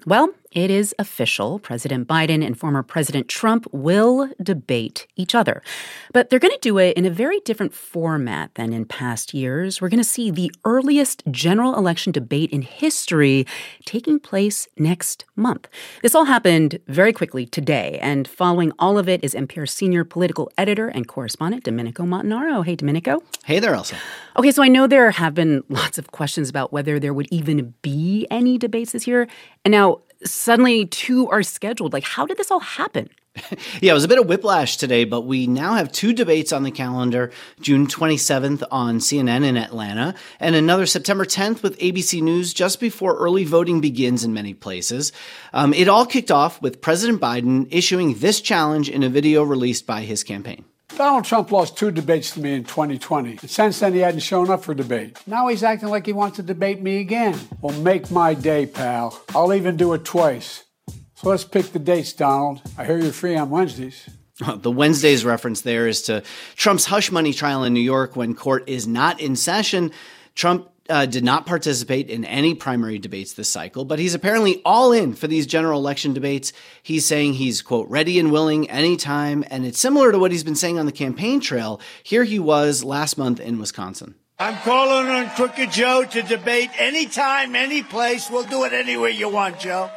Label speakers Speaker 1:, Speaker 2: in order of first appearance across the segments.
Speaker 1: Well, it is official. President Biden and former President Trump will debate each other. But they're going to do it in a very different format than in past years. We're going to see the earliest general election debate in history taking place next month. This all happened very quickly today, and following all of it is NPR senior political editor and correspondent Domenico Montanaro. Hey, Domenico.
Speaker 2: Hey there, Elsa.
Speaker 1: Okay, so I know there have been lots of questions about whether there would even be any debates this year. And now suddenly two are scheduled. Like, how did this all happen?
Speaker 2: Yeah, it was a bit of whiplash today, but we now have two debates on the calendar, June 27th on CNN in Atlanta, and another September 10th with ABC News just before early voting begins in many places. It all kicked off with President Biden issuing this challenge in a video released by his campaign.
Speaker 3: Donald Trump lost two debates to me in 2020. And since then, he hadn't shown up for debate. Now he's acting like he wants to debate me again. Well, make my day, pal. I'll even do it twice. So let's pick the dates, Donald. I hear you're free on Wednesdays.
Speaker 2: The Wednesdays reference there is to Trump's hush money trial in New York when court is not in session. Trump did not participate in any primary debates this cycle, but he's apparently all in for these general election debates. He's saying he's, quote, ready and willing anytime, and it's similar to what he's been saying on the campaign trail. Here he was last month in Wisconsin.
Speaker 4: I'm calling on Crooked Joe to debate anytime, any place. We'll do it anywhere you want, Joe,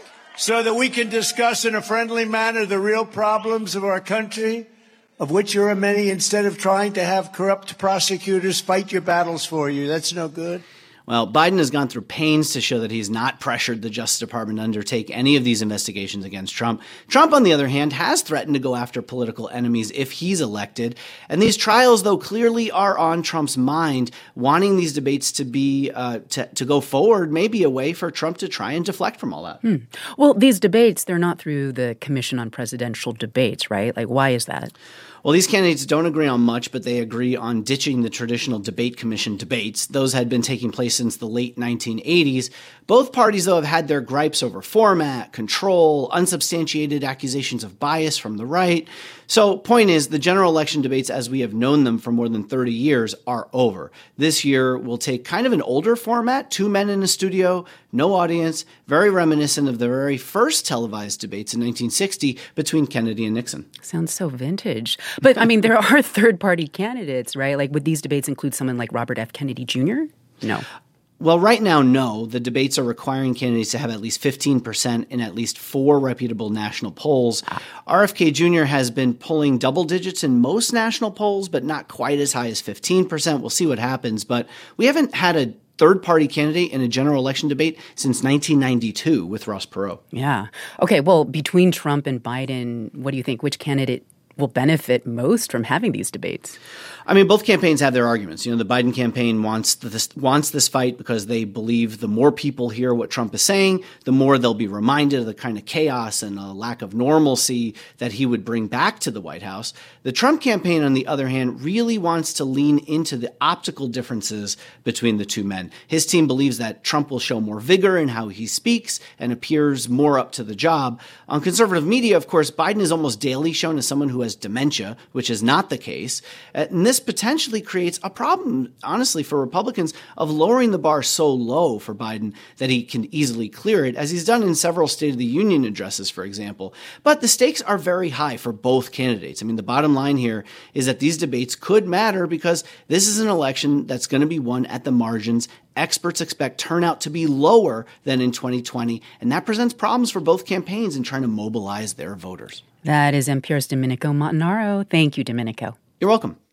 Speaker 4: so that we can discuss in a friendly manner the real problems of our country, of which there are many, instead of trying to have corrupt prosecutors fight your battles for you. That's no good.
Speaker 2: Well, Biden has gone through pains to show that he's not pressured the Justice Department to undertake any of these investigations against Trump. Trump, on the other hand, has threatened to go after political enemies if he's elected. And these trials, though, clearly are on Trump's mind. Wanting these debates to be to go forward may be a way for Trump to try and deflect from all that.
Speaker 1: Well, these debates, they're not through the Commission on Presidential Debates, right? Like, why is that?
Speaker 2: Well, these candidates don't agree on much, but they agree on ditching the traditional debate commission debates. Those had been taking place since the late 1980s. Both parties, though, have had their gripes over format, control, unsubstantiated accusations of bias from the right. So, point is, the general election debates, as we have known them for more than 30 years, are over. This year, we'll take kind of an older format, two men in a studio, no audience, very reminiscent of the very first televised debates in 1960 between Kennedy and Nixon.
Speaker 1: Sounds so vintage. But, I mean, there are third-party candidates, right? Like, would these debates include someone like Robert F. Kennedy Jr.? No.
Speaker 2: Well, right now, no. The debates are requiring candidates to have at least 15% in at least 4 reputable national polls. RFK Jr. has been pulling double digits in most national polls, but not quite as high as 15%. We'll see what happens. But we haven't had a third-party candidate in a general election debate since 1992 with Ross Perot.
Speaker 1: Yeah. Okay, well, between Trump and Biden, what do you think? Which candidate will benefit most from having these debates?
Speaker 2: I mean, both campaigns have their arguments. You know, the Biden campaign wants this fight because they believe the more people hear what Trump is saying, the more they'll be reminded of the kind of chaos and lack of normalcy that he would bring back to the White House. The Trump campaign, on the other hand, really wants to lean into the optical differences between the two men. His team believes that Trump will show more vigor in how he speaks and appears more up to the job. On conservative media, of course, Biden is almost daily shown as someone who has dementia, which is not the case. And this potentially creates a problem, honestly, for Republicans of lowering the bar so low for Biden that he can easily clear it, as he's done in several State of the Union addresses, for example. But the stakes are very high for both candidates. I mean, the bottom line here is that these debates could matter because this is an election that's going to be won at the margins. Experts expect turnout to be lower than in 2020, and that presents problems for both campaigns in trying to mobilize their voters.
Speaker 1: That is NPR's Domenico Montanaro. Thank you, Domenico.
Speaker 2: You're welcome.